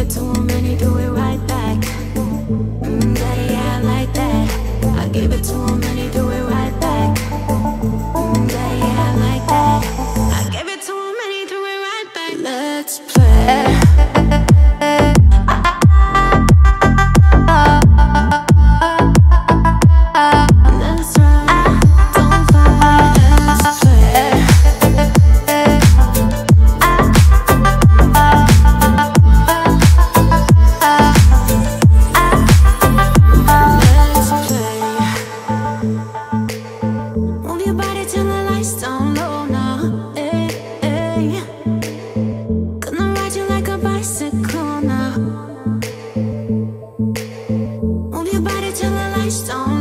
it to him and he do it right back. Daddy, yeah, I like that. I give it to him and he do it right back. Daddy, yeah, I like that. I give it to him and he do it right back. Let's play. Stone.